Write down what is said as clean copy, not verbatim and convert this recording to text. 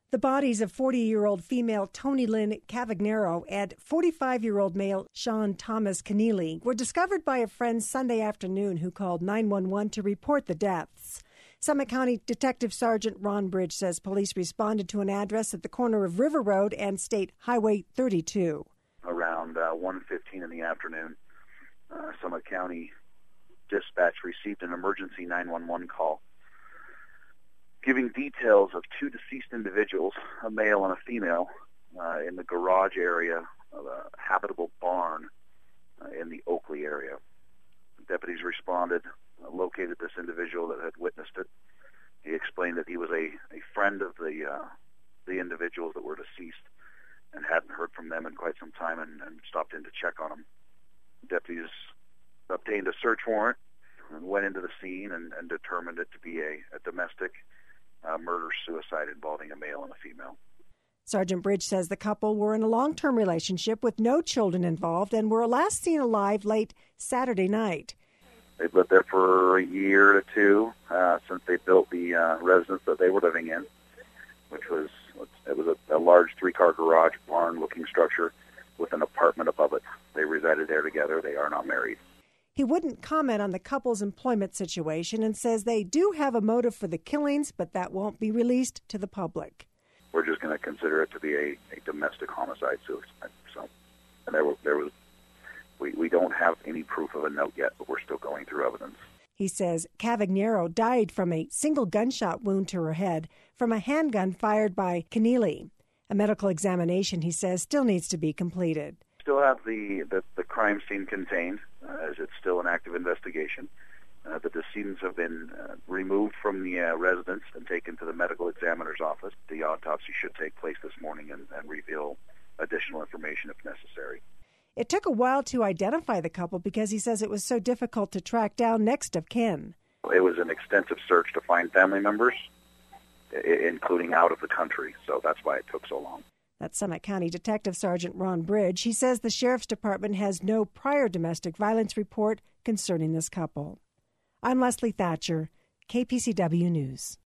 The bodies of 40-year-old female Tony Lynn Cavagnero and 45-year-old male Sean Thomas Keneally were discovered by a friend Sunday afternoon who called 911 to report the deaths. Summit County Detective Sergeant Ron Bridge says police responded to an address at the corner of River Road and State Highway 32. Around 1:15 in the afternoon, Summit County Dispatch received an emergency 911 call giving details of two deceased individuals, a male and a female, in the garage area of a habitable barn in the Oakley area. Deputies responded, located this individual that had witnessed it. He explained that he was a friend of the individuals that were deceased and hadn't heard from them in quite some time and stopped in to check on them. Deputies obtained a search warrant and went into the scene and determined it to be a domestic murder-suicide involving a male and a female. Sergeant Bridge says the couple were in a long-term relationship with no children involved and were last seen alive late Saturday night. They've lived there for a year to two since they built the residence that they were living in, which was a large three-car garage barn-looking structure with an apartment above it. They resided there together. They are not married. He wouldn't comment on the couple's employment situation and says they do have a motive for the killings, but that won't be released to the public. We're just going to consider it to be a domestic homicide suicide. So, and we don't have any proof of a note yet, but we're still going through evidence. He says Cavagnero died from a single gunshot wound to her head from a handgun fired by Keneally. A medical examination, he says, still needs to be completed. Still have the crime scene contained, as it's still an active investigation. The decedents have been removed from the residence and taken to the medical examiner's office. The autopsy should take place this morning and reveal additional information if necessary. It took a while to identify the couple because he says it was so difficult to track down next of kin. It was an extensive search to find family members, including out of the country, so that's why it took so long. That's Summit County Detective Sergeant Ron Bridge. He says the Sheriff's Department has no prior domestic violence report concerning this couple. I'm Leslie Thatcher, KPCW News.